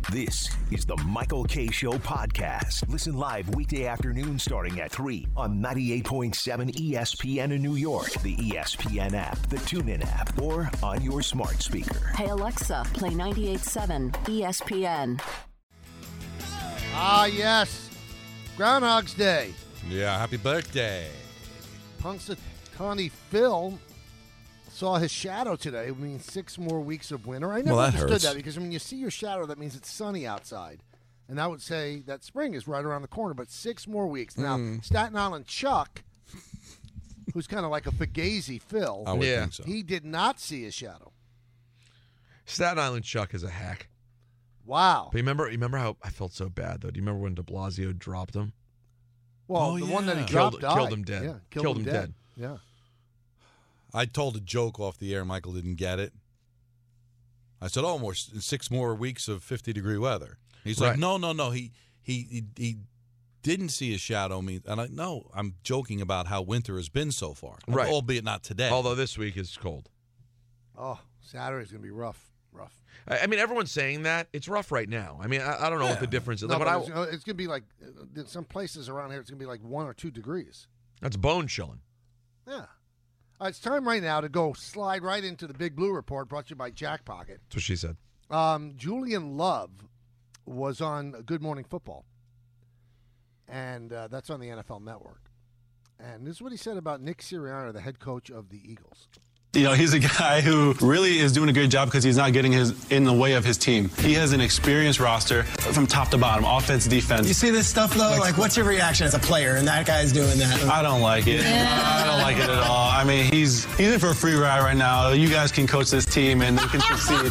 This is the Michael Kay Show podcast. Listen live weekday afternoon starting at 3 on 98.7 ESPN in New York, the ESPN app, the TuneIn app, or on your smart speaker. Hey Alexa, play 98.7 ESPN. Ah, yes. Groundhog's Day. Yeah, happy birthday. Punxsutawney Phil saw his shadow today. It means 6 more weeks of winter. I never Well, that understood hurts. that because when you see your shadow, that means it's sunny outside. And that would say that spring is right around the corner, but 6 more weeks. Now, Staten Island Chuck, who's kind of like a Fugazi Phil, I would think so. he did not see his shadow. Staten Island Chuck is a hack. Wow. But you remember how I felt so bad, though? Do you remember when de Blasio dropped him? Well, the one that he dropped Killed him dead. Yeah, Killed him dead. Yeah. I told a joke off the air. Michael didn't get it. I said, almost 6 more weeks of 50-degree weather. He's like, no. He didn't see his shadow. No, I'm joking about how winter has been so far. Right. Albeit not today. Although this week is cold. Oh, Saturday's going to be rough. I mean, everyone's saying that. It's rough right now. I mean, I don't know what the difference is. No, but it's going to be like, some places around here, it's going to be like 1 or 2 degrees. That's bone chilling. Yeah. It's time right now to go slide right into the Big Blue Report brought to you by Jack Pocket. That's what she said. Julian Love was on Good Morning Football, and that's on the NFL Network. And this is what he said about Nick Sirianni, the head coach of the Eagles. You know, he's a guy who really is doing a good job because he's not getting in the way of his team. He has an experienced roster from top to bottom, offense, defense. You see this stuff, though? Like, what's your reaction as a player? And that guy's doing that. I don't like it. I don't like it at all. I mean, he's in for a free ride right now. You guys can coach this team and they can succeed.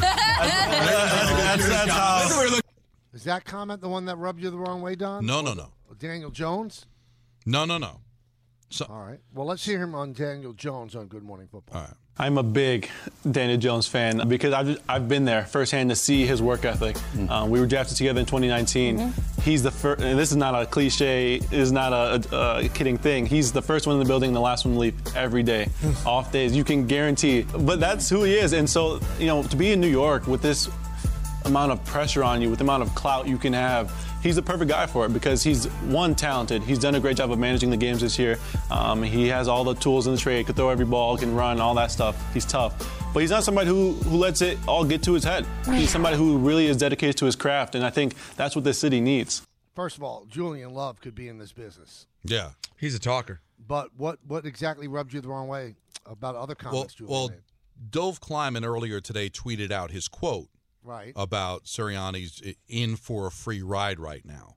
That's how. Is that comment the one that rubbed you the wrong way, Don? No. Daniel Jones? No. So, All right. Well, let's hear him on Daniel Jones on Good Morning Football. all right. I'm a big Daniel Jones fan because I've been there firsthand to see his work ethic. We were drafted together in 2019. He's the first, and this is not a cliche, this is not a kidding thing. He's the first one in the building and the last one to leave every day. Off days, you can guarantee. But that's who he is. And so, you know, to be in New York with this amount of pressure on you, with the amount of clout you can have, he's the perfect guy for it because he's, one, talented. He's done a great job of managing the games this year. He has all the tools in the trade, could throw every ball, can run, all that stuff. He's tough. But he's not somebody who lets it all get to his head. He's somebody who really is dedicated to his craft, and I think that's what this city needs. First of all, Julian Love could be in this business. Yeah. He's a talker. But what exactly rubbed you the wrong way about other comments Julian made? Dove Kleiman earlier today tweeted out his quote about Sirianni's in for a free ride right now.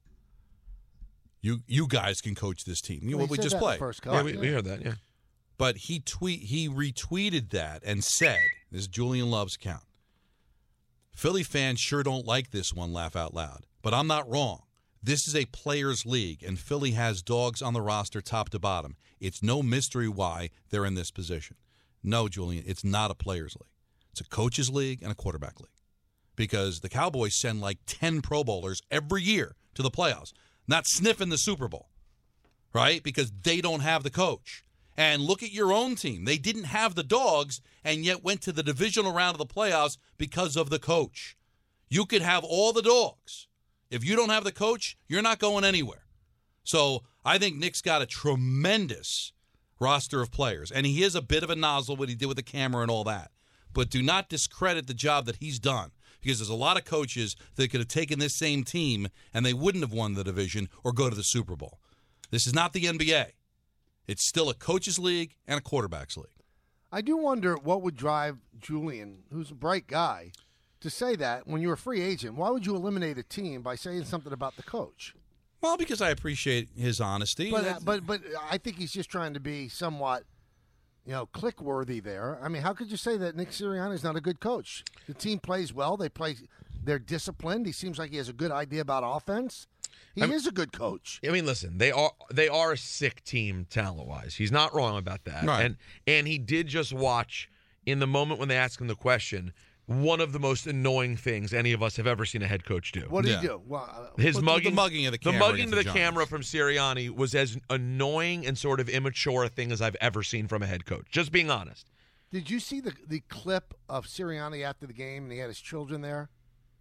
You guys can coach this team. We just played. Yeah, we heard that, yeah. But he retweeted that and said, this is Julian Love's account, Philly fans sure don't like this one, laugh out loud. But I'm not wrong. This is a players' league, and Philly has dogs on the roster top to bottom. It's no mystery why they're in this position. No, Julian, it's not a players' league. It's a coaches' league and a quarterback league. Because the Cowboys send like 10 Pro Bowlers every year to the playoffs, not sniffing the Super Bowl, right? Because they don't have the coach. And look at your own team. They didn't have the dogs and yet went to the divisional round of the playoffs because of the coach. You could have all the dogs. If you don't have the coach, you're not going anywhere. So I think Nick's got a tremendous roster of players. And he is a bit of a nozzle, what he did with the camera and all that. But do not discredit the job that he's done. Because there's a lot of coaches that could have taken this same team and they wouldn't have won the division or go to the Super Bowl. This is not the NBA. It's still a coaches' league and a quarterback's league. I do wonder what would drive Julian, who's a bright guy, to say that when you're a free agent. Why would you eliminate a team by saying something about the coach? Well, because I appreciate his honesty. But I think he's just trying to be somewhat, click-worthy there. I mean, how could you say that Nick Sirianni is not a good coach? The team plays well. They're disciplined. He seems like he has a good idea about offense. He is a good coach. I mean, listen, they are a sick team talent-wise. He's not wrong about that. Right. And he did just watch, in the moment when they asked him the question, one of the most annoying things any of us have ever seen a head coach do. What did he do? Well, the mugging of the camera. The mugging to the camera from Sirianni was as annoying and sort of immature a thing as I've ever seen from a head coach. Just being honest. Did you see the clip of Sirianni after the game and he had his children there?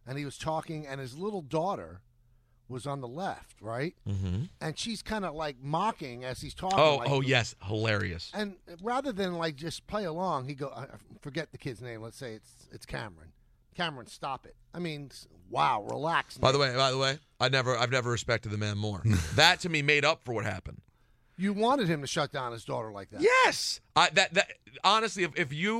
and he was talking, and his little daughter was on the left, right? Mm-hmm. And she's kind of like mocking as he's talking. Yes, hilarious. And rather than like just play along, he go, I forget the kid's name. Let's say it's Cameron. Cameron, stop it. I mean, wow, relax. By the way, I've never respected the man more. That to me made up for what happened. You wanted him to shut down his daughter like that. Yes. Honestly,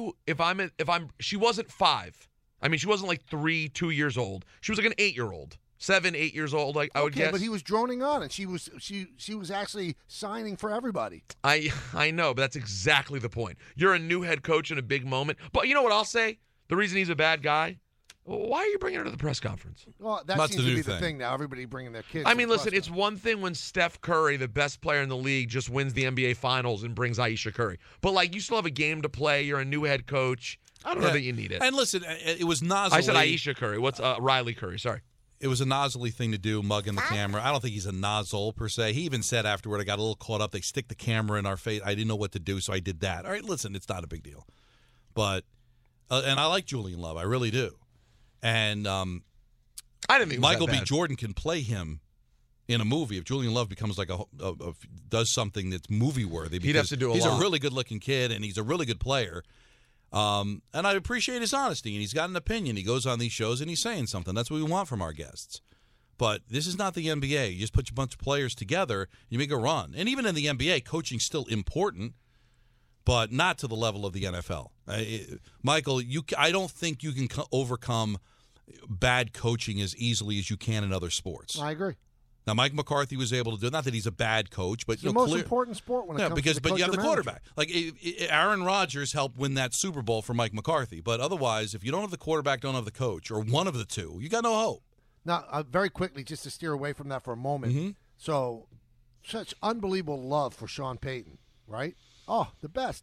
she wasn't 5. I mean, she wasn't like 2 years old. She was like an 8-year-old. 7, 8 years old, like I would guess. But he was droning on, and she was actually signing for everybody. I know, but that's exactly the point. You're a new head coach in a big moment. But you know what I'll say? The reason he's a bad guy, why are you bringing her to the press conference? Well, that seems to be the thing now. Everybody bringing their kids. I mean, listen, it's one thing when Steph Curry, the best player in the league, just wins the NBA Finals and brings Ayesha Curry. But, like, you still have a game to play. You're a new head coach. I don't know that you need it. And listen, it was Nosley. I said Ayesha Curry. What's Riley Curry? Sorry. It was a Nosley thing to do, mugging the camera. I don't think he's a nozzle, per se. He even said afterward, I got a little caught up. They stick the camera in our face. I didn't know what to do, so I did that. All right, listen, it's not a big deal. But, and I like Julian Love. I really do. And I didn't think Michael B. Jordan can play him in a movie if Julian Love becomes like does something that's movie worthy. He'd have to do a lot. He's a really good looking kid and he's a really good player. And I appreciate his honesty, and he's got an opinion. He goes on these shows and he's saying something. That's what we want from our guests. But this is not the NBA. You just put a bunch of players together, you make a run. And even in the NBA, coaching's still important, but not to the level of the NFL. Michael, I don't think you can overcome bad coaching as easily as you can in other sports. I agree. Now, Mike McCarthy was able to do it. Not that he's a bad coach, but it's the most important sport when it comes to the but you have the manager. quarterback. Like Aaron Rodgers helped win that Super Bowl for Mike McCarthy. But otherwise, if you don't have the quarterback, don't have the coach, or one of the two, you got no hope. Now, very quickly, just to steer away from that for a moment. Mm-hmm. So, such unbelievable love for Sean Payton, right? Oh, the best.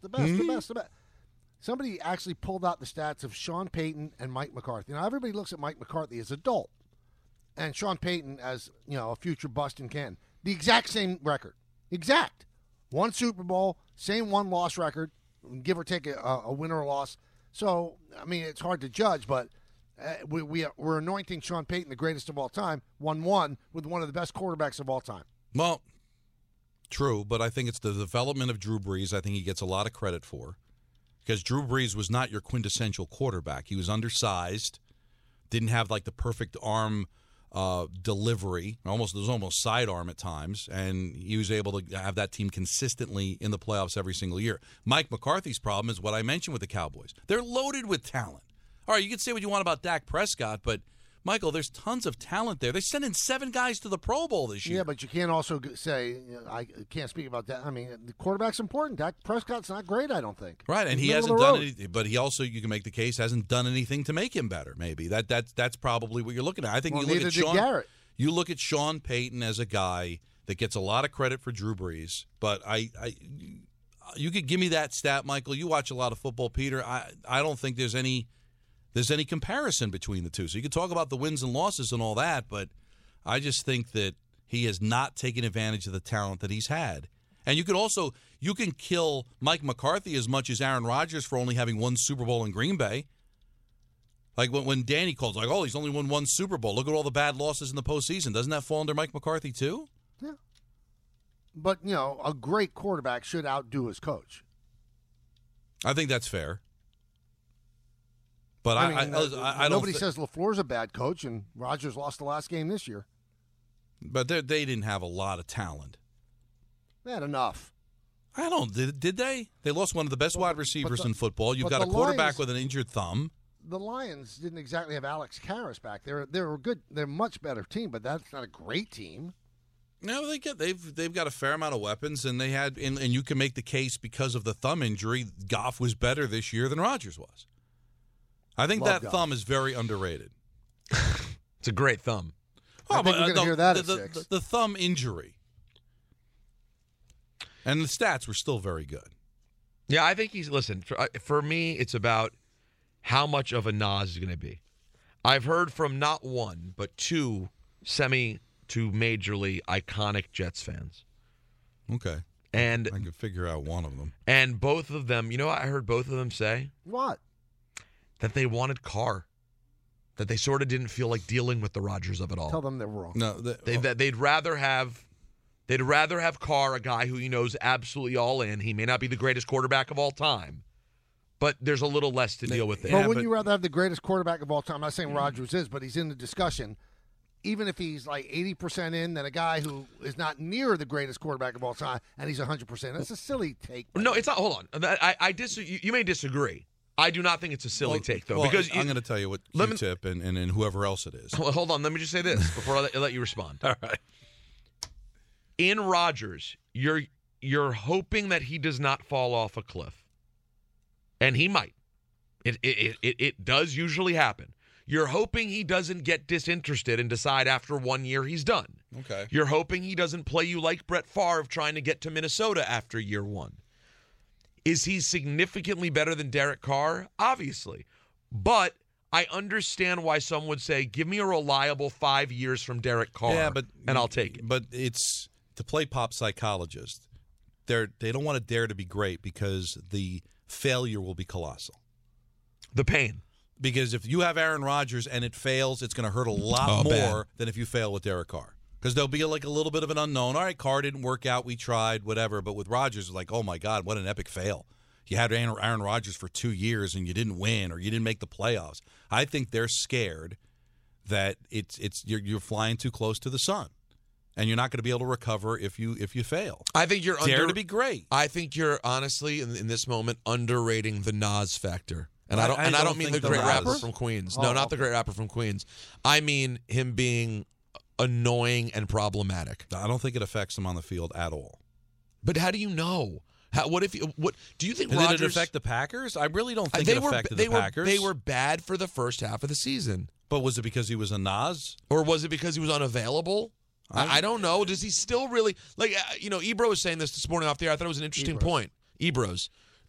Somebody actually pulled out the stats of Sean Payton and Mike McCarthy. Now, everybody looks at Mike McCarthy as adult, and Sean Payton as, a future bust in Canton. The exact same record. Exact. One Super Bowl, same one-loss record, give or take a win or a loss. So, I mean, it's hard to judge, but we're anointing Sean Payton the greatest of all time, 1-1 with one of the best quarterbacks of all time. Well, true, but I think it's the development of Drew Brees I think he gets a lot of credit for, because Drew Brees was not your quintessential quarterback. He was undersized, didn't have like the perfect arm delivery. There was almost sidearm at times, and he was able to have that team consistently in the playoffs every single year. Mike McCarthy's problem is what I mentioned with the Cowboys. They're loaded with talent. All right, you can say what you want about Dak Prescott, but, Michael, there's tons of talent there. They sent in 7 guys to the Pro Bowl this year. Yeah, but you can't also say, I can't speak about that. I mean, the quarterback's important. Dak Prescott's not great, I don't think. Right, and he hasn't done anything, but he also, you can make the case, hasn't done anything to make him better, maybe. That's probably what you're looking at. I think you look at Sean Payton as a guy that gets a lot of credit for Drew Brees, but you could give me that stat, Michael. You watch a lot of football, Peter. I don't think there's any comparison between the two. So you can talk about the wins and losses and all that, but I just think that he has not taken advantage of the talent that he's had. And you can kill Mike McCarthy as much as Aaron Rodgers for only having one Super Bowl in Green Bay. Like when Danny calls, like, oh, he's only won one Super Bowl. Look at all the bad losses in the postseason. Doesn't that fall under Mike McCarthy too? Yeah. But, a great quarterback should outdo his coach. I think that's fair. But I don't. Nobody says LaFleur's a bad coach, and Rodgers lost the last game this year. But they didn't have a lot of talent. They had enough. I don't. Did they? They lost one of the best wide receivers in football. You've got a quarterback with an injured thumb. The Lions didn't exactly have Alex Karras back. They're good. They're a much better team, but that's not a great team. No, they've got a fair amount of weapons, and they had and you can make the case because of the thumb injury, Goff was better this year than Rodgers was. I think that thumb is very underrated. It's a great thumb. I think we're going to hear that at 6. The thumb injury. And the stats were still very good. Yeah, I think for me, it's about how much of a Nas is going to be. I've heard from not one, but 2 to majorly iconic Jets fans. Okay. And I can figure out one of them. And both of them, you know what I heard both of them say? What? That they wanted Carr. that they sort of didn't feel like dealing with the Rodgers of it all. Tell them they're wrong. No, They'd rather have Carr, a guy who he knows absolutely all in. He may not be the greatest quarterback of all time, but there's a little less to deal with there. But wouldn't you rather have the greatest quarterback of all time? I'm not saying Rodgers is, but he's in the discussion. Even if he's like 80% in, than a guy who is not near the greatest quarterback of all time, and he's 100%. That's a silly take. No, it's not. Hold on. You may disagree. I do not think it's a silly take, though. Because I'm going to tell you what Q-Tip and whoever else it is. Well, hold on. Let me just say this before I let you respond. All right. In Rodgers, you're hoping that he does not fall off a cliff, and he might. It does usually happen. You're hoping he doesn't get disinterested and decide after 1 year he's done. Okay. You're hoping he doesn't play you like Brett Favre trying to get to Minnesota after year one. Is he significantly better than Derek Carr? Obviously. But I understand why some would say, give me a reliable 5 years from Derek Carr, and I'll take it. But it's to play pop psychologist. They don't want to dare to be great because the failure will be colossal. The pain. Because if you have Aaron Rodgers and it fails, it's going to hurt a lot more than if you fail with Derek Carr. Because there'll be like a little bit of an unknown. All right, Carr didn't work out. We tried, whatever. But with Rodgers, it's like, oh, my God, what an epic fail. You had Aaron Rodgers for 2 years and you didn't win or you didn't make the playoffs. I think they're scared that you're flying too close to the sun. And you're not going to be able to recover if you fail. I think you're dare to be great. I think you're honestly in this moment underrating the Nas factor. And I don't mean the great rapper from Queens. No, not the great rapper from Queens. I mean him being annoying and problematic. I don't think it affects him on the field at all. But how do you know? What do you think? Did Rodgers it affect the Packers? I really don't think it affected the Packers. They were bad for the first half of the season. But was it because he was a Nas? Or was it because he was unavailable? I don't know. Does he still really Ebro was saying this morning off the air. I thought it was an interesting point. Ebro's.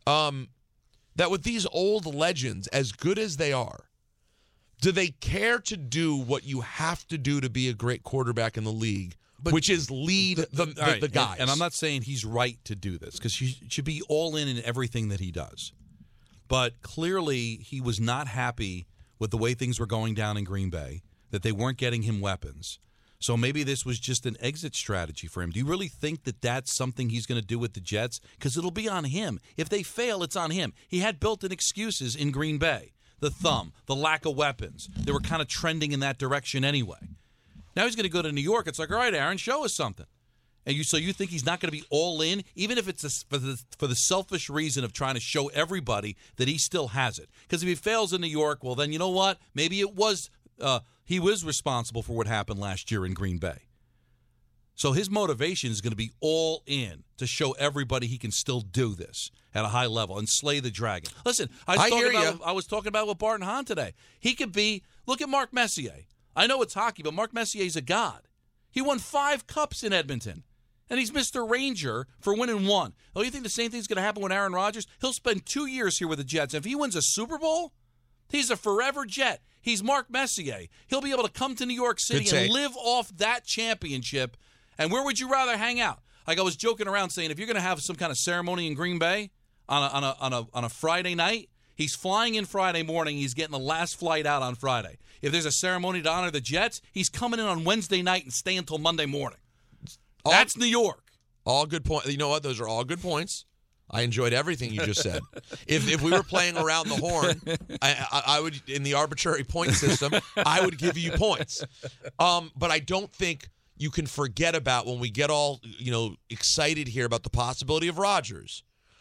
That with these old legends, as good as they are, do they care to do what you have to do to be a great quarterback in the league, which is lead the guys? And I'm not saying he's right to do this because he should be all in everything that he does. But clearly he was not happy with the way things were going down in Green Bay, that they weren't getting him weapons. So maybe this was just an exit strategy for him. Do you really think that that's something he's going to do with the Jets? Because it'll be on him. If they fail, it's on him. He had built-in excuses in Green Bay. The thumb, the lack of weapons. They were kind of trending in that direction anyway. Now he's going to go to New York. It's like, all right, Aaron, show us something. And so you think he's not going to be all in, even if it's for the selfish reason of trying to show everybody that he still has it. Because if he fails in New York, well, then you know what? Maybe it was he was responsible for what happened last year in Green Bay. So his motivation is going to be all in to show everybody he can still do this at a high level and slay the dragon. Listen, I was talking about with Barton Hahn today. He could be, look at Mark Messier. I know it's hockey, but Mark Messier's a god. He won 5 cups in Edmonton, and he's Mr. Ranger for winning 1. Oh, you think the same thing's going to happen with Aaron Rodgers? He'll spend 2 years here with the Jets. If he wins a Super Bowl, he's a forever Jet. He's Mark Messier. He'll be able to come to New York City and live off that championship. And where would you rather hang out? Like I was joking around saying, if you're going to have some kind of ceremony in Green Bay on a Friday night, he's flying in Friday morning. He's getting the last flight out on Friday. If there's a ceremony to honor the Jets, he's coming in on Wednesday night and staying until Monday morning. That's New York. All good points. You know what? Those are all good points. I enjoyed everything you just said. If we were playing around the horn, I would, in the arbitrary point system, I would give you points. But I don't think you can forget about when we get all excited here about the possibility of Rodgers.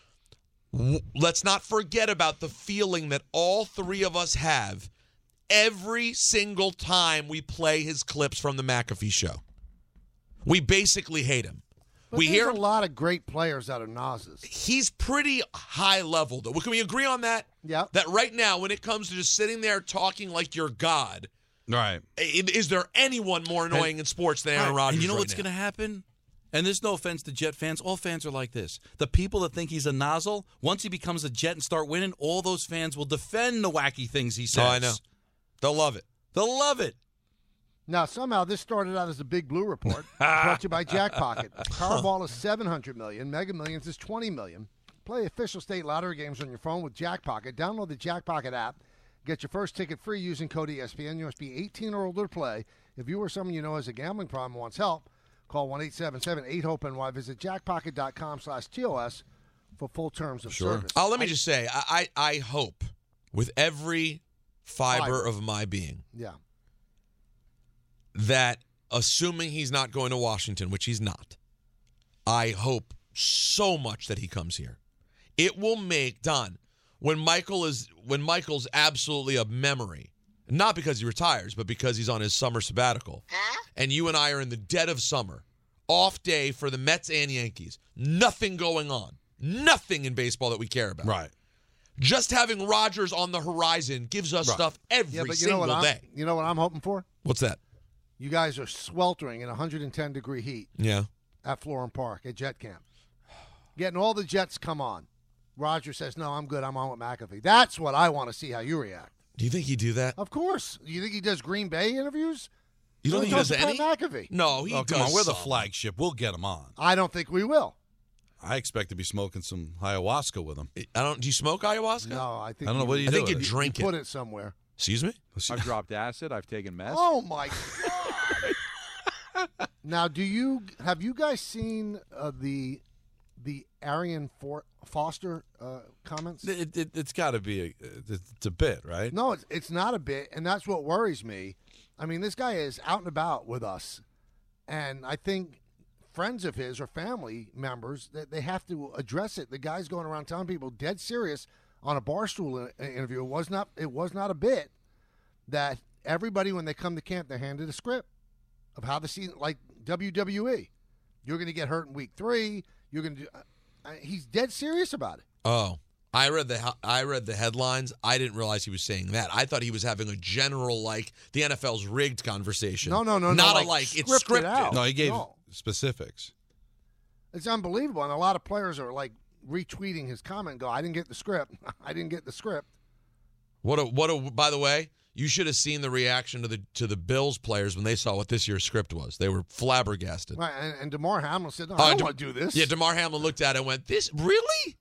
Let's not forget about the feeling that all three of us have every single time we play his clips from the McAfee show. We basically hate him. But we hear a lot of great players out of Nas's. He's pretty high level, though. Can we agree on that? Yeah. That right now, when it comes to just sitting there talking like you're God, right? Is there anyone more annoying in sports than Aaron Rodgers? And you know what's going to happen? And there's no offense to Jet fans. All fans are like this. The people that think he's a nozzle, once he becomes a Jet and start winning, all those fans will defend the wacky things he says. Oh, I know. They'll love it. They'll love it. Now, somehow this started out as a Big Blue Report, brought to you by Jack Pocket. Powerball is $700 million. Mega Millions is $20 million. Play official state lottery games on your phone with Jack Pocket. Download the Jack Pocket app. Get your first ticket free using code ESPN. You must be 18 or older to play. If you or someone you know has a gambling problem and wants help, call 1-877-8-HOPE-NY. Visit jackpocket.com/TOS for full terms of service. Oh, let me just say, I hope with every fiber of my being that, assuming he's not going to Washington, which he's not, I hope so much that he comes here. It will make Don, when Michael's absolutely a memory, not because he retires, but because he's on his summer sabbatical, and you and I are in the dead of summer, off day for the Mets and Yankees, nothing going on, nothing in baseball that we care about. Right. Just having Rodgers on the horizon gives us stuff every single day. You know what I'm hoping for? What's that? You guys are sweltering in 110-degree heat. Yeah. At Florham Park at Jet Camp. Getting all the Jets come on. Roger says, no, I'm good. I'm on with McAfee. That's what I want to see how you react. Do you think he'd do that? Of course. You think he does Green Bay interviews? You don't think he does any? McAfee. No, he does. Come on, we're the some. flagship. We'll get him on. I don't think we will. I expect to be smoking some ayahuasca with him. Do you smoke ayahuasca? No, I think I don't know. What do you I do think you with it? drink put it. it somewhere. Excuse me? I've dropped acid. I've taken meth. Oh, my God. Now, have you guys seen the Arian Foster comments? It's got to be it's a bit, right? No, it's not a bit, and that's what worries me. I mean, this guy is out and about with us, and I think friends of his or family members, that they have to address it. The guy's going around telling people dead serious on a Barstool interview. It was not a bit that everybody, when they come to camp, they're handed a script of how the season, like WWE. You're going to get hurt in week 3. You're going to do. He's dead serious about it. Oh, I read the headlines. I didn't realize he was saying that. I thought he was having a general, like, the NFL's rigged conversation. No. Not like it's scripted. Out. No, he gave specifics. It's unbelievable, and a lot of players are like retweeting his comment and go, I didn't get the script. I didn't get the script. What a by the way, you should have seen the reaction to the Bills players when they saw what this year's script was. They were flabbergasted. Right, and DeMar Hamlin said, no, I don't want to do this. Yeah, DeMar Hamlin looked at it and went, this, really?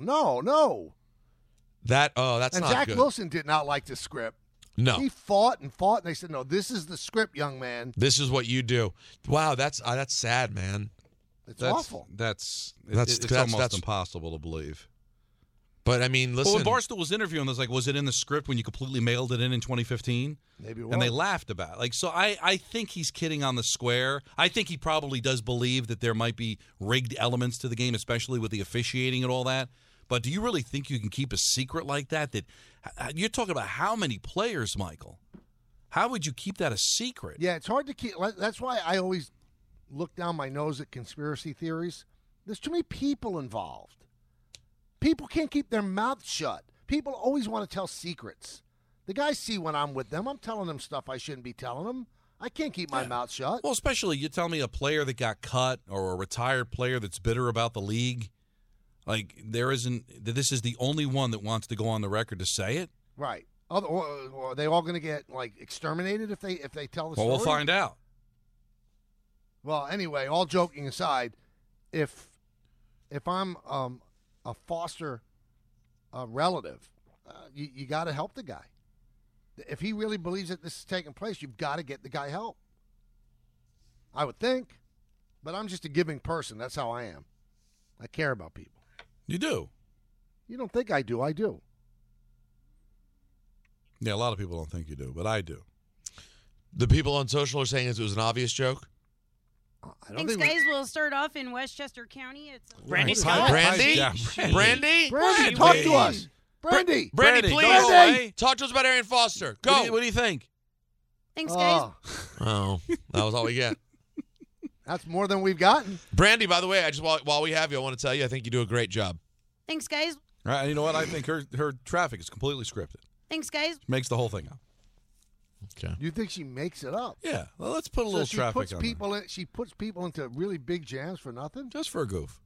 No. That's and not good. And Zach Wilson did not like the script. No. He fought, and they said, no, this is the script, young man. This is what you do. Wow, that's sad, man. It's awful. It's almost impossible to believe. But, I mean, listen. Well, when Barstool was interviewing, I was like, was it in the script when you completely mailed it in 2015? Maybe it was. And they laughed about it. Like, so I think he's kidding on the square. I think he probably does believe that there might be rigged elements to the game, especially with the officiating and all that. But do you really think you can keep a secret like that? That you're talking about how many players, Michael? How would you keep that a secret? Yeah, it's hard to keep. That's why I always look down my nose at conspiracy theories. There's too many people involved. People can't keep their mouths shut. People always want to tell secrets. The guys see when I'm with them. I'm telling them stuff I shouldn't be telling them. I can't keep my mouth shut. Well, especially you tell me a player that got cut or a retired player that's bitter about the league. Like, this is the only one that wants to go on the record to say it? Right. Or are they all going to get, like, exterminated if they tell the story? Well, we'll find out. Well, anyway, all joking aside, if I'm a foster relative, you got to help the guy. If he really believes that this is taking place, you've got to get the guy help. I would think. But I'm just a giving person. That's how I am. I care about people. You do. You don't think I do. I do. Yeah, a lot of people don't think you do, but I do. The people on social are saying it was an obvious joke? Thanks, guys. We'll start off in Westchester County. It's Brandy Scott. Brandy? Brandy, talk to us. Brandy, please. Brandy. Talk to us about Arian Foster. Go. What do you think? Thanks, guys. Oh, that was all we get. That's more than we've gotten. Brandy, by the way, I just while we have you, I want to tell you, I think you do a great job. Thanks, guys. All right, you know what? I think her traffic is completely scripted. Thanks, guys. Makes the whole thing up. Okay. You think she makes it up? Yeah. Well, let's put a little traffic on there. She puts people into really big jams for nothing? Just for a goof.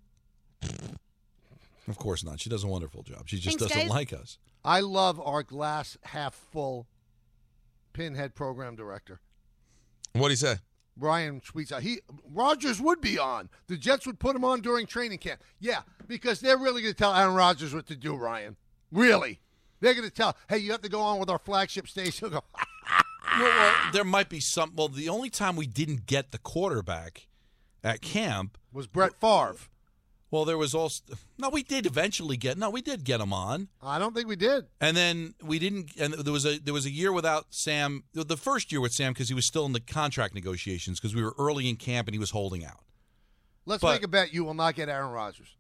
Of course not. She does a wonderful job. She just Thanks, doesn't guys. like us. I love our glass half full pinhead program director. What'd he say? Brian tweets out, Rodgers would be on. The Jets would put him on during training camp. Yeah, because they're really going to tell Aaron Rodgers what to do, Ryan. Really. They're going to tell, hey, you have to go on with our flagship station. He'll go, Well, there might be some. Well, the only time we didn't get the quarterback at camp was Brett Favre. Well, there was also we did eventually get we did get him on. I don't think we did. And then we didn't. And there was a year without Sam. The first year with Sam because he was still in the contract negotiations because we were early in camp and he was holding out. Let's make a bet you will not get Aaron Rodgers.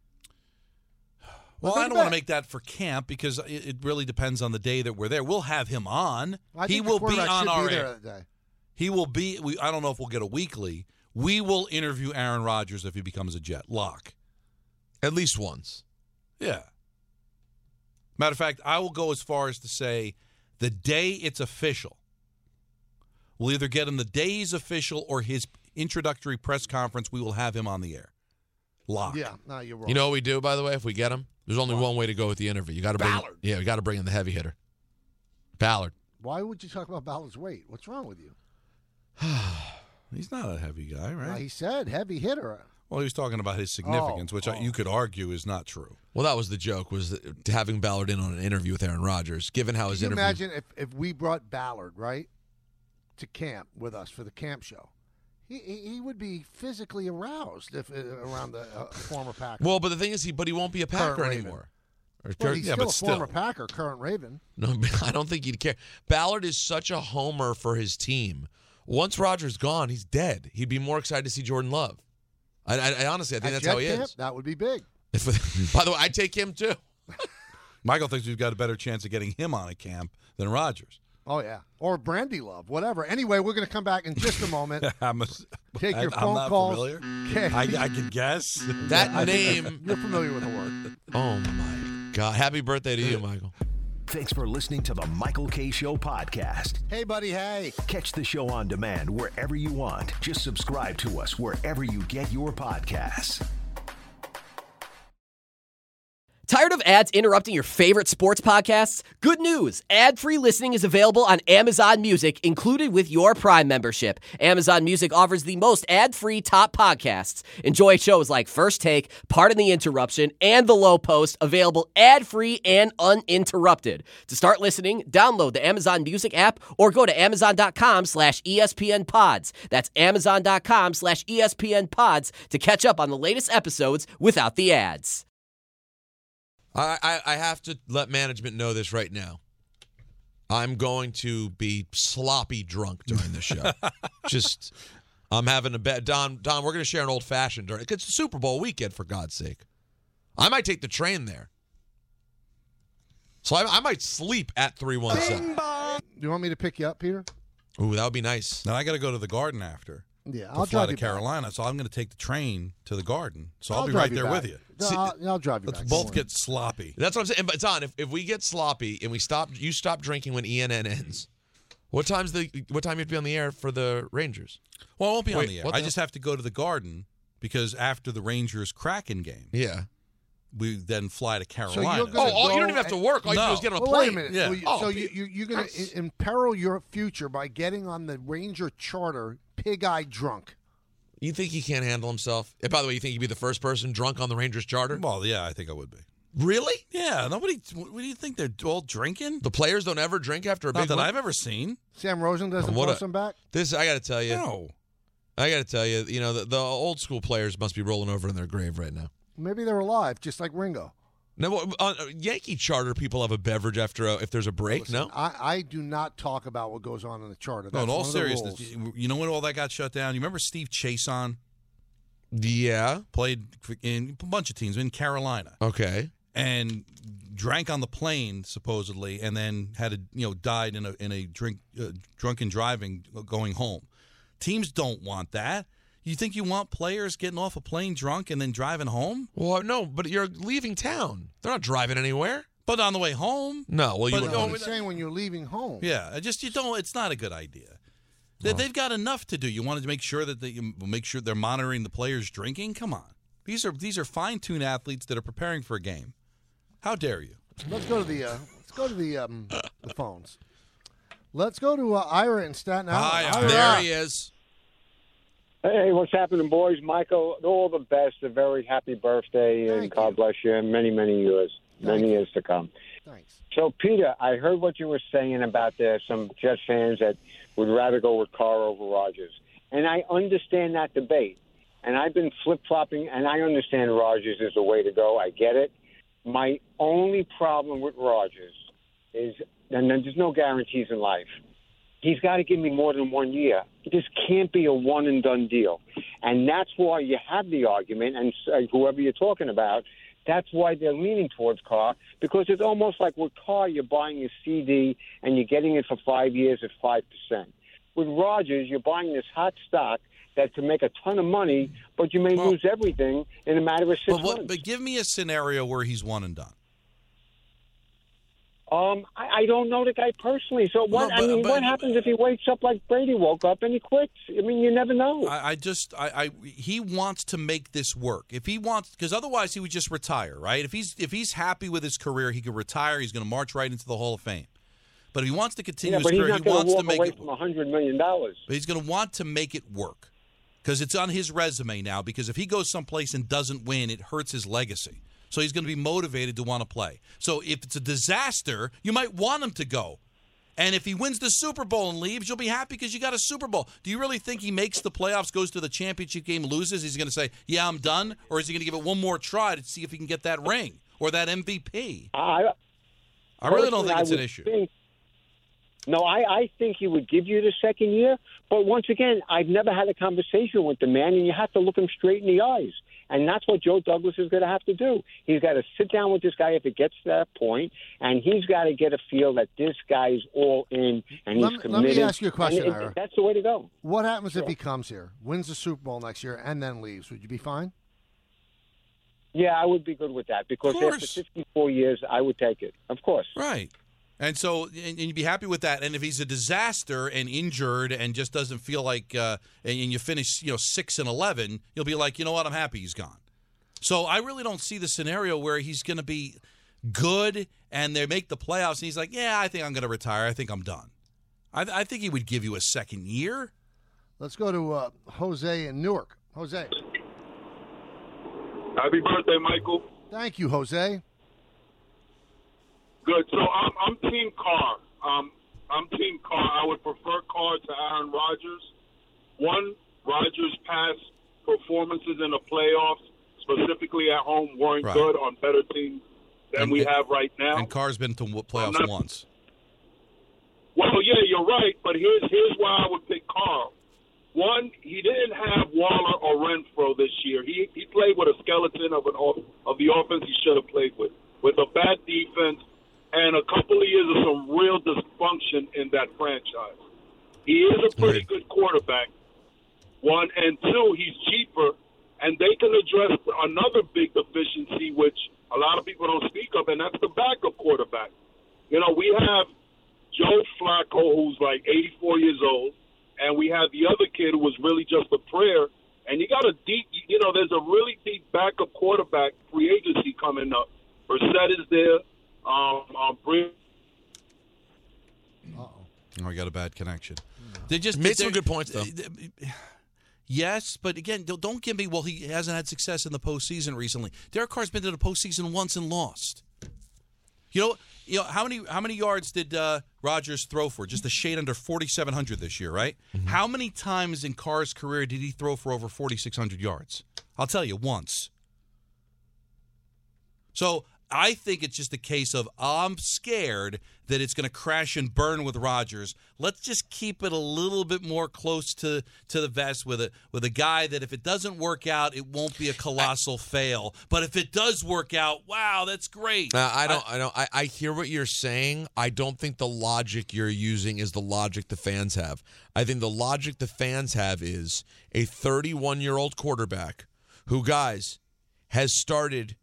Well, I don't want to make that for camp because it really depends on the day that we're there. We'll have him on. He will be on our air. He will be. I don't know if we'll get a weekly. We will interview Aaron Rodgers if he becomes a Jet. Lock. At least once. Yeah. Matter of fact, I will go as far as to say the day it's official, we'll either get him the day he's official or his introductory press conference. We will have him on the air. Lock. Yeah, no, you're wrong. You know what we do, by the way, if we get him? There's only one way to go with the interview. You got to bring Ballard. Yeah, we got to bring in the heavy hitter. Ballard. Why would you talk about Ballard's weight? What's wrong with you? He's not a heavy guy, right? He said heavy hitter. Well, he was talking about his significance, which you could argue is not true. Well, that was the joke, was that having Ballard in on an interview with Aaron Rodgers, given how his interview... Imagine if we brought Ballard, right, to camp with us for the camp show. He would be physically aroused around the former Packer. Well, but the thing is, he won't be a Packer anymore. Well, he's still a former Packer, current Raven. No, I don't think he'd care. Ballard is such a homer for his team. Once Rodgers gone, he's dead. He'd be more excited to see Jordan Love. I honestly, I think that's how he is. That would be big. By the way, I'd take him too. Michael thinks we've got a better chance of getting him on a camp than Rodgers. Oh, yeah. Or Brandy Love, whatever. Anyway, we're going to come back in just a moment. Take your phone I'm not calls. familiar. I can guess. That name. You're familiar with the word. Oh, my God. Happy birthday to you, Michael. Thanks for listening to the Michael K. Show podcast. Hey, buddy, hey. Catch the show on demand wherever you want. Just subscribe to us wherever you get your podcasts. Tired of ads interrupting your favorite sports podcasts? Good news! Ad-free listening is available on Amazon Music, included with your Prime membership. Amazon Music offers the most ad-free top podcasts. Enjoy shows like First Take, Pardon the Interruption, and The Low Post, available ad-free and uninterrupted. To start listening, download the Amazon Music app or go to amazon.com/ESPN Pods. That's amazon.com/ESPN Pods to catch up on the latest episodes without the ads. I have to let management know this right now. I'm going to be sloppy drunk during the show. I'm having a bet. Don, we're going to share an old-fashioned during it. It's the Super Bowl weekend, for God's sake. I might take the train there. So I might sleep at 317. Do you want me to pick you up, Peter? Ooh, that would be nice. Now I got to go to the Garden after. Yeah, I'll fly to Carolina, so I'm going to take the train to the Garden. So I'll be right there with you. I'll drive you back. Let's both get sloppy. That's what I'm saying. But Don, if we get sloppy and you stop drinking when ENN ends, what time you have to be on the air for the Rangers? Well, I won't be on the air. I just have to go to the Garden because after the Rangers-Kraken game, we then fly to Carolina. So you don't even have to work. All you do is get on a plane. Wait a minute. Yeah. So you're going to imperil your future by getting on the Ranger charter pig-eyed drunk. You think he can't handle himself? And by the way, you think he'd be the first person drunk on the Rangers charter? Well, yeah, I think I would be. Really? Yeah. Nobody. What do you think? They're all drinking? The players don't ever drink after a big Not that win? I've ever seen. Sam Rosen doesn't throw some back? This, I got to tell you. No. I got to tell you, the old school players must be rolling over in their grave right now. Maybe they're alive, just like Ringo. No, Yankee charter people have a beverage after if there's a break. Listen, no, I do not talk about what goes on in the charter. That's no, in all one of the seriousness, rules. you know when all that got shut down? You remember Steve Chason? Yeah, played in a bunch of teams in Carolina. Okay, and drank on the plane supposedly, and then had died in a drunken driving going home. Teams don't want that. You think you want players getting off a plane drunk and then driving home? Well, no, but you're leaving town. They're not driving anywhere. But on the way home? No. Well, I'm saying when you're leaving home. Yeah, you don't. It's not a good idea. They've got enough to do. You wanted to make sure that they're monitoring the players drinking. Come on, these are fine-tuned athletes that are preparing for a game. How dare you? Let's go to the phones. Let's go to Ira in Staten Island. Hi, there he is. Hey, what's happening, boys? Michael, all the best. A very happy birthday, and God bless you. Many, many years. Many years to come. Thanks. So, Peter, I heard what you were saying about some Jets fans that would rather go with Carr over Rodgers. And I understand that debate. And I've been flip-flopping, and I understand Rodgers is the way to go. I get it. My only problem with Rodgers is, and there's no guarantees in life, he's got to give me more than 1 year. This can't be a one-and-done deal. And that's why you have the argument, and whoever you're talking about, that's why they're leaning towards Carr, because it's almost like with Carr, you're buying a CD and you're getting it for 5 years at 5%. With Rodgers, you're buying this hot stock that can make a ton of money, but you may lose everything in a matter of 6 months. But give me a scenario where he's one and done. I don't know the guy personally. So what? What happens if he wakes up like Brady woke up and he quits? I mean, you never know. He wants to make this work. If he wants, because otherwise he would just retire, right? If he's happy with his career, he could retire. He's going to march right into the Hall of Fame. But if he wants to continue his career, he wants to make it from $100 million. But he's going to want to make it work because it's on his resume now. Because if he goes someplace and doesn't win, it hurts his legacy. So he's going to be motivated to want to play. So if it's a disaster, you might want him to go. And if he wins the Super Bowl and leaves, you'll be happy because you got a Super Bowl. Do you really think he makes the playoffs, goes to the championship game, loses? He's going to say, yeah, I'm done? Or is he going to give it one more try to see if he can get that ring or that MVP? I really don't think it's an issue. I think he would give you the second year. But once again, I've never had a conversation with the man, and you have to look him straight in the eyes. And that's what Joe Douglas is going to have to do. He's got to sit down with this guy if it gets to that point, and he's got to get a feel that this guy's all in and he's committed. Let me ask you a question, Ira. That's the way to go. What happens if he comes here, wins the Super Bowl next year, and then leaves? Would you be fine? Yeah, I would be good with that because after 54 years, I would take it. Of course. Right. And so, and you'd be happy with that. And if he's a disaster and injured and just doesn't feel like, and you finish, 6-11, you'll be like, you know what, I'm happy he's gone. So I really don't see the scenario where he's going to be good and they make the playoffs and he's like, yeah, I think I'm going to retire. I think I'm done. I think he would give you a second year. Let's go to Jose in Newark. Jose. Happy birthday, Michael. Thank you, Jose. Good. So I'm Team Carr. I'm Team Carr. I would prefer Carr to Aaron Rodgers. One, Rodgers' past performances in the playoffs, specifically at home, weren't good on better teams than we have right now. And Carr's been to playoffs once. Well, yeah, you're right. But here's why I would pick Carr. One, he didn't have Waller or Renfro this year. He played with a skeleton of the offense he should have played with a bad defense. And a couple of years of some real dysfunction in that franchise. He is a pretty good quarterback, one. And two, he's cheaper, and they can address another big deficiency, which a lot of people don't speak of, and that's the backup quarterback. We have Joe Flacco, who's like 84 years old, and we have the other kid who was really just a prayer. And you got a deep, there's a really deep backup quarterback free agency coming up. Brissett is there. I got a bad connection. They just made some good points, though. Yes, but again, don't give me, well, he hasn't had success in the postseason recently. Derek Carr's been to the postseason once and lost. You know how many yards did Rodgers throw for? Just a shade under 4,700 this year, right? Mm-hmm. How many times in Carr's career did he throw for over 4,600 yards? I'll tell you, once. So I think it's just a case of I'm scared that it's going to crash and burn with Rodgers. Let's just keep it a little bit more close to the vest with a guy that if it doesn't work out, it won't be a colossal fail. But if it does work out, wow, that's great. I hear what you're saying. I don't think the logic you're using is the logic the fans have. I think the logic the fans have is a 31-year-old quarterback who, guys, has started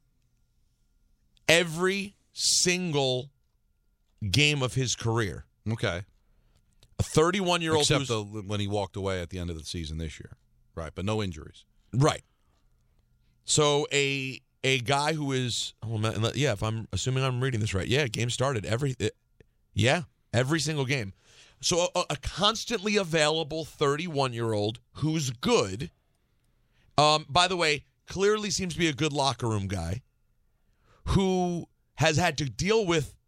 every single game of his career. Okay. A 31-year-old except when he walked away at the end of the season this year. Right, but no injuries. Right. So a guy who is, if I'm assuming I'm reading this right, game started every single game. So a constantly available 31-year-old who's good, by the way, clearly seems to be a good locker room guy, who has had to deal with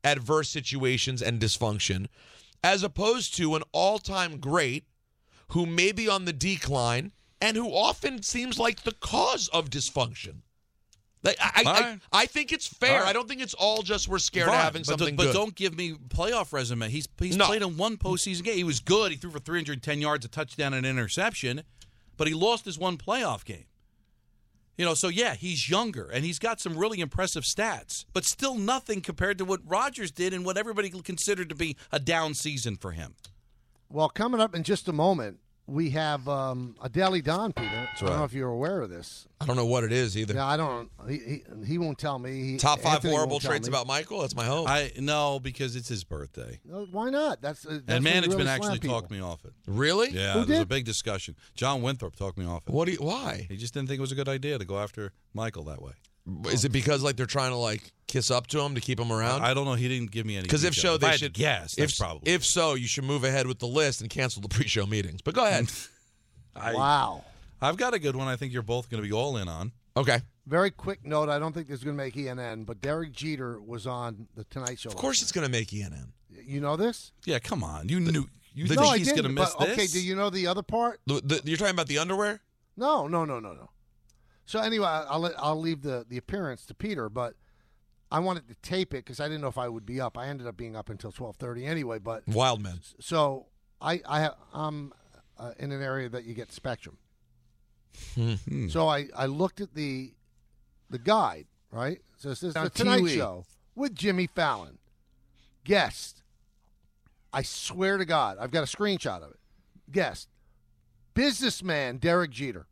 adverse situations and dysfunction, as opposed to an all-time great who may be on the decline and who often seems like the cause of dysfunction. Like, I think it's fair. I don't think it's all just we're scared of having something good. But don't give me playoff resume. He's played in one postseason game. He was good. He threw for 310 yards, a touchdown, and an interception, but he lost his one playoff game. So yeah, he's younger, and he's got some really impressive stats, but still nothing compared to what Rodgers did and what everybody considered to be a down season for him. Well, coming up in just a moment, we have a Daily Don, Peter. That's I don't know if you're aware of this. I don't know what it is either. Yeah, I don't. He won't tell me. Top 5 Anthony horrible won't tell traits me. about Michael? That's my hope. Oh. Because it's his birthday. Why not? That's and when you management really actually slam people. talked me off it. Really? Yeah, Who there was a did? big discussion. John Winthrop talked me off it. Why? He just didn't think it was a good idea to go after Michael that way. Is it because they're trying to kiss up to him to keep him around? I don't know. He didn't give me any. Because if so, they I had should to guess. That's probably. If so, you should move ahead with the list and cancel the pre-show meetings. But go ahead. Wow. I've got a good one. I think you're both going to be all in on. Okay. Very quick note. I don't think this is going to make ENN, but Derek Jeter was on the Tonight Show. Of course, it's going to make ENN. You know this? Yeah, come on. You knew. You no, think I he's didn't, going to miss but, this? Okay, do you know the other part? You're talking about the underwear? No. So anyway, I'll leave the appearance to Peter, but I wanted to tape it because I didn't know if I would be up. I ended up being up until 12:30 anyway. But Wild man. So I'm in an area that you get Spectrum. So I looked at the guide, right? So it says the Tonight Show with Jimmy Fallon. Guest. I swear to God, I've got a screenshot of it. Guest. Businessman Derek Jeter.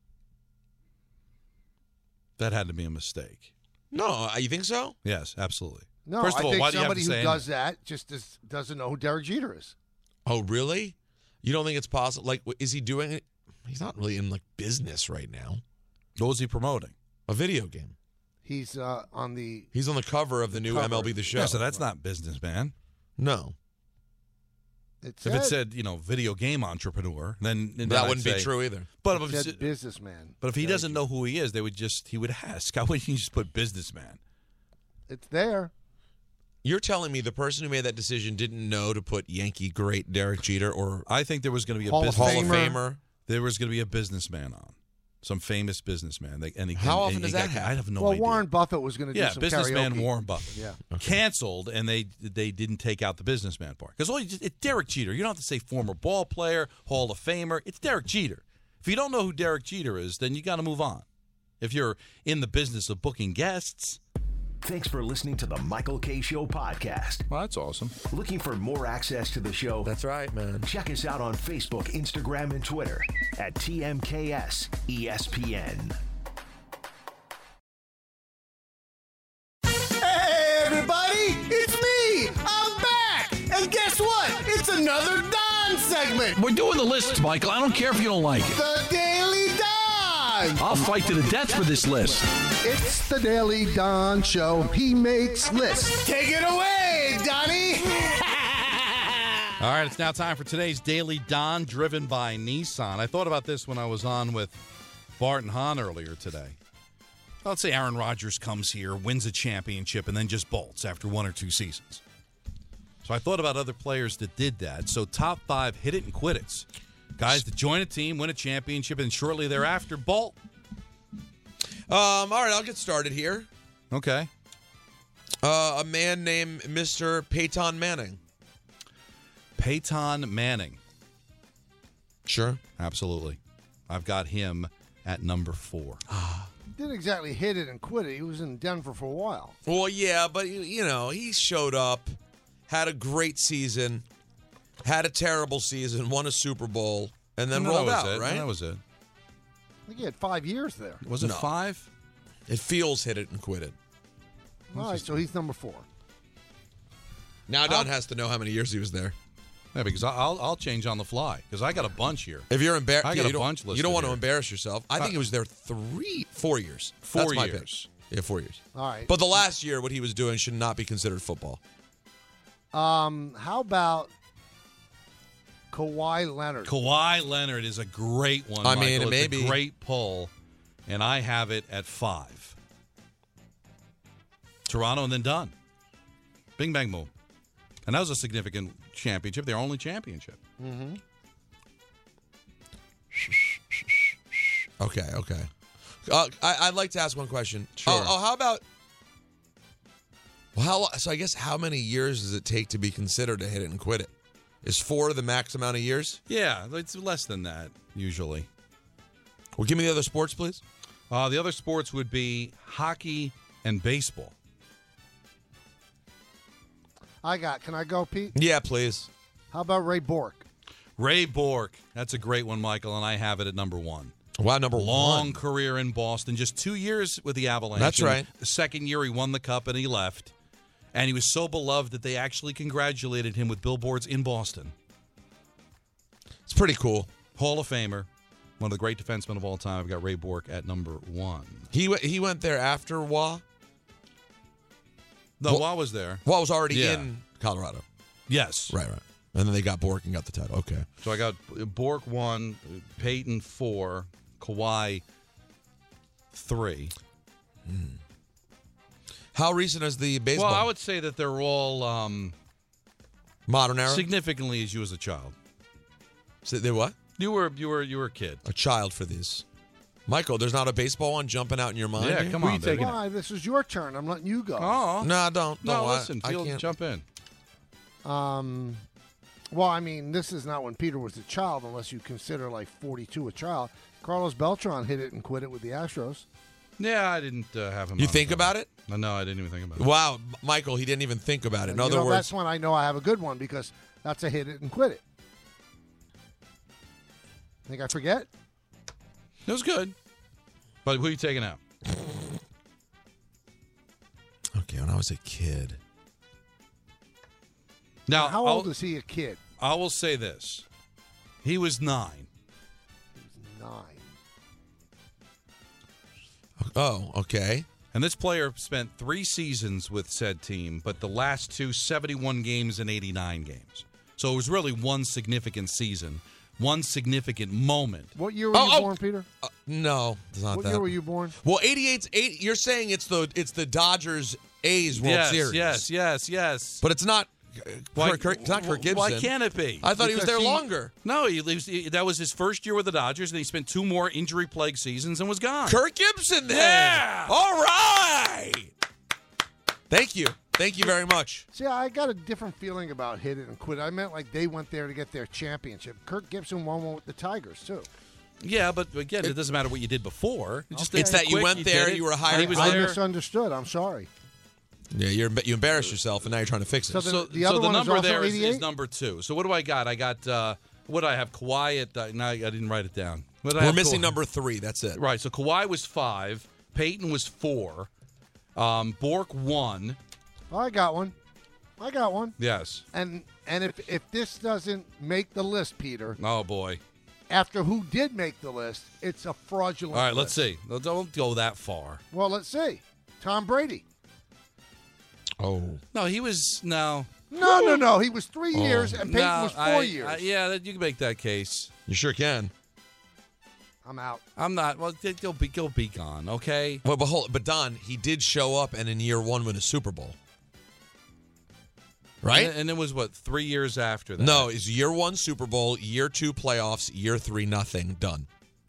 That had to be a mistake. No, you think so? Yes, absolutely. No, First of all, I think why do you have somebody to who say does that just doesn't know who Derek Jeter is. Oh, really? You don't think it's possible? Is he doing it? He's not really in business right now. What was he promoting? A video game. He's on the. He's on the cover of the new MLB The Show. Yeah, so that's not businessman. No. It if it said, video game entrepreneur, then that wouldn't be true either. But it said businessman. But if he doesn't know who he is, he would ask. How would you just put businessman? It's there. You're telling me the person who made that decision didn't know to put Yankee great Derek Jeter or I think there was going to be a Hall of Famer. There was going to be a businessman on. Some famous businessman. How often does that happen? I have no well, idea. Warren Buffett was going to do some businessman karaoke. Warren Buffett. Yeah. Canceled, and they didn't take out the businessman part. Because it's Derek Jeter. You don't have to say former ball player, Hall of Famer. It's Derek Jeter. If you don't know who Derek Jeter is, then you got to move on. If you're in the business of booking guests. Thanks for listening to the Michael K. Show podcast. Well, that's awesome. Looking for more access to the show? That's right, man. Check us out on Facebook, Instagram, and Twitter at TMKS ESPN. Hey, everybody! It's me! I'm back! And guess what? It's another Don segment! We're doing the list, Michael. I don't care if you don't like it. The Daily Don! I'll fight to the death for this list. It's the Daily Don Show. He makes lists. Take it away, Donnie! All right, it's now time for today's Daily Don, driven by Nissan. I thought about this when I was on with Bart and Hahn earlier today. Let's say Aaron Rodgers comes here, wins a championship, and then just bolts after 1 or 2 seasons. So I thought about other players that did that. So top 5 hit it and quit it. Guys that join a team, win a championship, and shortly thereafter bolt. All right, I'll get started here. Okay. A man named Mr. Peyton Manning. Peyton Manning. Sure. Absolutely. I've got him at number 4. Didn't exactly hit it and quit it. He was in Denver for a while. Well, yeah, but, he showed up, had a great season, had a terrible season, won a Super Bowl, and then rolled out, right? That was it. I think he had 5 years there. Was it 5? It feels hit it and quit it. All right, so he's number 4. Now Don has to know how many years he was there. Yeah, because I'll change on the fly because I got a bunch here. If you're embarrassed, I got a bunch listed. You don't want to here. embarrass yourself. I think he was there 4 years. 4 That's my years. pick. Yeah, 4 years. All right. But the last year, what he was doing should not be considered football. How about Kawhi Leonard? Kawhi Leonard is a great one. I mean, Michael. it may It's a be. great pull, and I have it at 5. Toronto and then done. Bing Bang Boom. And that was a significant championship, their only championship. Mm-hmm. Okay. I'd like to ask one question. Sure. How about? Well, so I guess how many years does it take to be considered to hit it and quit it? Is 4 the max amount of years? Yeah, it's less than that usually. Well, give me the other sports, please. The other sports would be hockey and baseball. Can I go, Pete? Yeah, please. How about Ray Bourque? Ray Bourque. That's a great one, Michael, and I have it at number 1. Wow, number 1. Long career in Boston. Just 2 years with the Avalanche. That's right. The second year he won the cup and he left. And he was so beloved that they actually congratulated him with billboards in Boston. It's pretty cool. Hall of Famer. One of the great defensemen of all time. I've got Ray Bourque at number 1. He went there after Waugh? No, Waugh was there. Waugh was already in Colorado. Yes. Right. And then they got Bourque and got the title. Okay. So I got Bourque 1, Peyton 4, Kawhi 3. How recent is the baseball? Well, I would say that they're all modern era. Significantly as you as a child. So they what? You were a kid. A child for these. Michael, there's not a baseball one jumping out in your mind? Yeah, here? come on, baby. Why? This is your turn. I'm letting you go. Oh. No, don't. No, I- listen. I Field, can't. jump in. Well, I mean, this is not when Peter was a child, unless you consider like 42 a child. Carlos Beltran hit it and quit it with the Astros. Yeah, I didn't have him. You on think the- about it? No, I didn't even think about it. Wow, Michael, he didn't even think about it. In You other know, words, that's when I know I have a good one because that's a hit it and quit it. Think I forget? It was good. But who are you taking out? okay, when I was a kid. Now, How old is he a kid? I will say this. He was 9. 9. Oh, okay. And this player spent 3 seasons with said team, but the last 2, 71 games and 89 games. So it was really one significant season, one significant moment. What year were you born, Peter? No, it's not What that. year were you born? Well, 88's 8. You're saying it's the Dodgers A's World Series. Yes. But it's not. Why, It's not Kirk Gibson. Why can't it be? I thought he was there longer. No, that was his first year with the Dodgers, and he spent 2 more injury-plagued seasons and was gone. Kirk Gibson then. Yeah. All right. Thank you. Thank you very much. See, I got a different feeling about hit it and quit. I meant like they went there to get their championship. Kirk Gibson won one with the Tigers, too. Yeah, but again, it doesn't matter what you did before. It's that you went there, you were hired. He was I there. misunderstood. I'm sorry. Yeah, you embarrassed yourself, and now you're trying to fix it. So the other one is number also there is 88? number 2. So what do I got? I got what do I have? Kawhi at no, I didn't write it down. What did I We're have? missing Kawhi? number 3. That's it. Right. So Kawhi was 5. Peyton was 4. Bourque 1. I got one. Yes. And if this doesn't make the list, Peter, Oh boy. after who did make the list, it's a fraudulent All right. Let's list. see. Don't go that far. Well, let's see. Tom Brady. Oh. No, he was no. No. He was 3 years, and Peyton No, was 4 years. yeah, you can make that case. You sure can. I'm out. I'm not. Well, go be gone. Okay. Well, but Don, he did show up and in year 1 win a Super Bowl. Right? And it was what 3 years after that. No, it's year 1 Super Bowl, year 2 playoffs, year 3 nothing, done.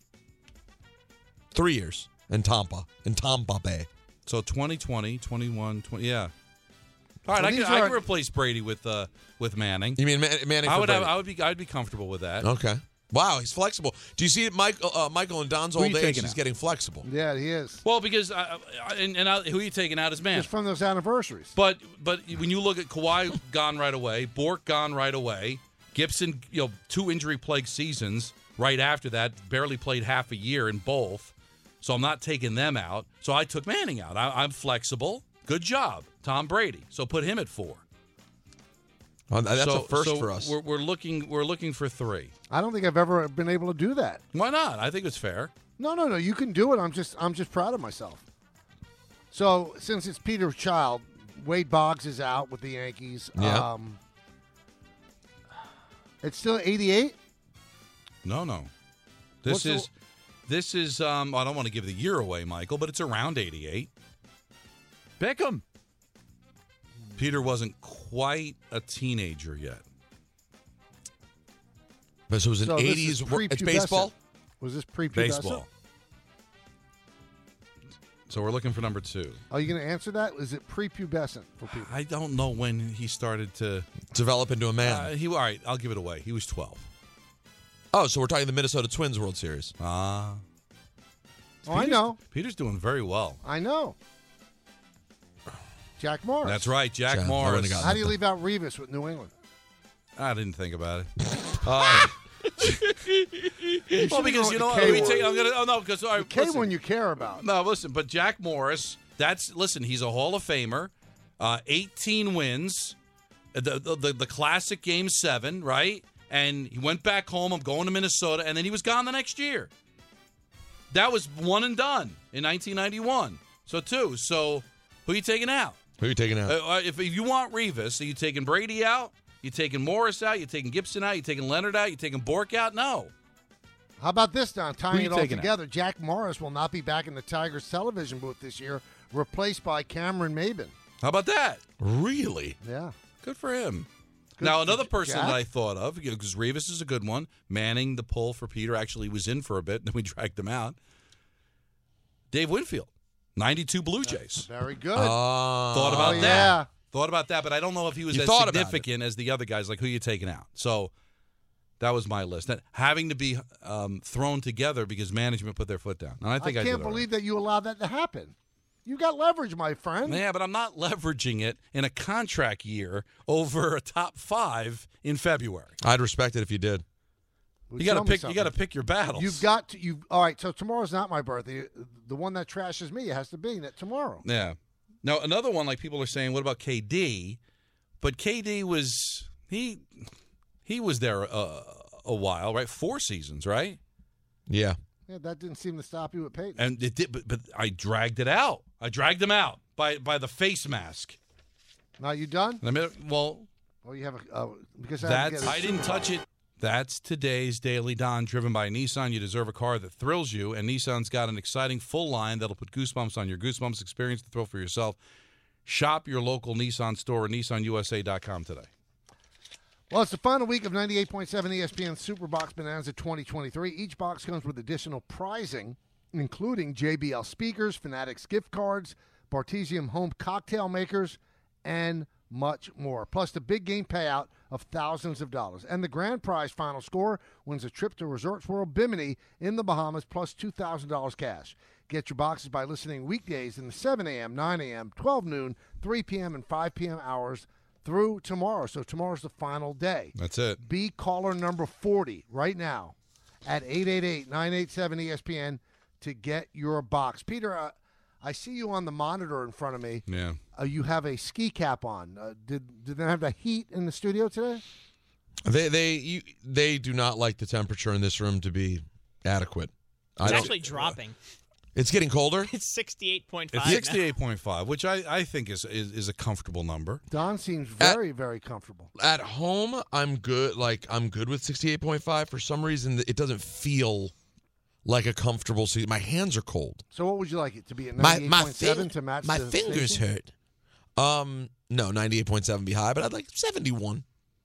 3 years in Tampa Bay. So 2020, 21, 20. Yeah. All right, So I these can are- replace Brady with Manning. You mean Manning? I for Brady? I'd be comfortable with that. Okay. Wow, he's flexible. Do you see it, Michael and Don's Who are old you age? taking He's out? getting flexible. Yeah, he is. Well, because who are you taking out as man? Just from those anniversaries. But when you look at Kawhi gone right away, Bourque gone right away, Gibson, 2 injury-plagued seasons right after that, barely played half a year in both. So I'm not taking them out. So I took Manning out. I'm flexible. Good job, Tom Brady. So put him at 4. Well, that's so, a first so for us. We're looking for 3. I don't think I've ever been able to do that. Why not? I think it's fair. No. You can do it. I'm just proud of myself. So since it's Peter's child, Wade Boggs is out with the Yankees. Yeah. It's still 88. No. What's This is I don't want to give the year away, Michael, but it's around 88. Pick 'em. Peter wasn't quite a teenager yet. But so it was an So this 80s. is It's baseball? Was this pre-pubescent? Baseball. So we're looking for number 2. Are you going to answer that? Is it prepubescent for people? I don't know when he started to develop into a man. All right, I'll give it away. He was 12. Oh, so we're talking the Minnesota Twins World Series. Oh, I know. Peter's doing very well. I know. Jack Morris. That's right, Jack Morris. How do you leave out Revis with New England? I didn't think about it. Well, because you know, because all right, the K one you care about. No, listen, but Jack Morris, he's a Hall of Famer. 18 wins, the classic Game 7, right? And he went back home. I'm going to Minnesota, and then he was gone the next year. That was one and done in 1991. So 2. So who are you taking out? Who are you taking out? If you want Revis, are you taking Brady out? You taking Morris out? You taking Gibson out? You taking Leonard out? You taking Bork out? No. How about this, Don? Tying you it all taking together. Jack Morris will not be back in the Tigers television booth this year, replaced by Cameron Maben. How about that? Really? Yeah. Good for him. Good Now, for another person Jack. that I thought of, because Revis is a good one, manning the pull for Peter, actually was in for a bit, and then we dragged him out. Dave Winfield, 92 Blue Jays. Very good. Thought about that. Yeah. Thought about that, but I don't know if he was You as thought about significant as the other guys, like who you taking out. So that was my list. That having to be thrown together because management put their foot down. And I think I can't did all believe that you allowed that to happen. You got leverage, my friend. Yeah, but I'm not leveraging it in a contract year over a top 5 in February. I'd respect it if you did. Well, You got tell to me pick. You something. got to pick your battles. You've got to. All right. So tomorrow's not my birthday. The one that trashes me has to be that tomorrow. Yeah. Now another one, like people are saying, what about KD? But KD was he was there a while, right? 4 seasons, right? Yeah. Yeah, that didn't seem to stop you at Peyton. And it did, but I dragged it out. I dragged him out by the face mask. Now you done? I mean, well, Oh, you have because I didn't touch it. That's today's Daily Don, driven by Nissan. You deserve a car that thrills you, and Nissan's got an exciting full line that'll put goosebumps on your goosebumps. Experience the thrill for yourself. Shop your local Nissan store at nissanusa.com today. Well, it's the final week of 98.7 ESPN Superbox Bonanza 2023. Each box comes with additional prizing, including JBL speakers, Fanatics gift cards, Bartesium home cocktail makers, and much more. Plus the big game payout of thousands of dollars. And the grand prize final score wins a trip to Resorts World Bimini in the Bahamas plus $2,000 cash. Get your boxes by listening weekdays in the 7 a.m., 9 a.m., 12 noon, 3 p.m., and 5 p.m. hours through tomorrow. So tomorrow's the final day. That's it. Be caller number 40 right now at 888-987-ESPN to get your box. Peter, I see you on the monitor in front of me. Yeah. You have a ski cap on. Did they have the heat in the studio today? They do not like the temperature in this room to be adequate. It's actually dropping. It's getting colder? It's 68.5. It's 68.5, which I think is a comfortable number. Don seems very, very comfortable. At home, I'm good. I'm good with 68.5. For some reason, it doesn't feel like a comfortable seat. My hands are cold. So what would you like it to be at 98.7 to match my the fingers station? hurt. No, 98.7 be high, but I'd like 71.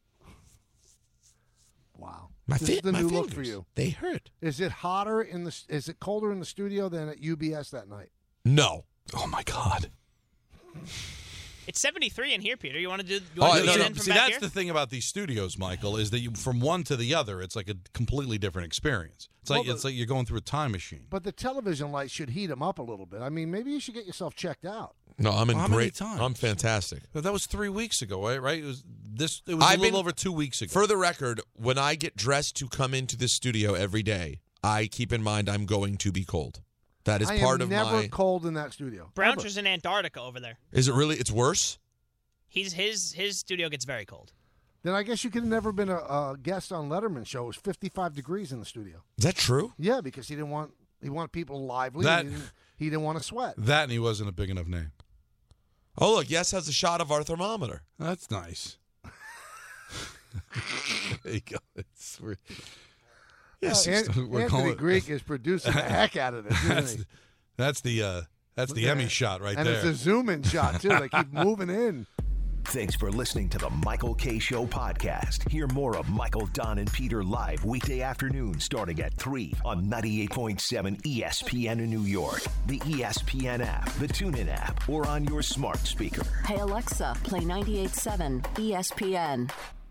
Wow. My This is the my new fingers, look for you. They hurt. Is it hotter is it colder in the studio than at UBS that night? No. Oh my God. It's 73 in here, Peter. You want to do? See, that's the thing about these studios, Michael, is that you from one to the other, it's like a completely different experience. It's like Well, it's like you're going through a time machine. But the television lights should heat them up a little bit. I mean, maybe you should get yourself checked out. No, I'm in How many great. times? I'm fantastic. But that was 3 weeks ago, right? It was a little over 2 weeks ago. For the record, when I get dressed to come into this studio every day, I keep in mind I'm going to be cold. That is part of never my. cold in that studio. Browncher's in Antarctica over there. Is it really? It's worse. His studio gets very cold. Then I guess you could have never been a guest on Letterman's show. It was 55 degrees in the studio. Is that true? Yeah, because he wanted people lively. He didn't want to sweat. That and he wasn't a big enough name. Oh, look, Yes has a shot of our thermometer. That's nice. There you go. Anthony Greek is producing the heck out of this, isn't he? That's the Emmy shot right there. And it's a zoom-in shot, too. They keep moving in. Thanks for listening to the Michael K. Show podcast. Hear more of Michael, Don, and Peter live weekday afternoon starting at 3 on 98.7 ESPN in New York, the ESPN app, the TuneIn app, or on your smart speaker. Hey, Alexa, play 98.7 ESPN.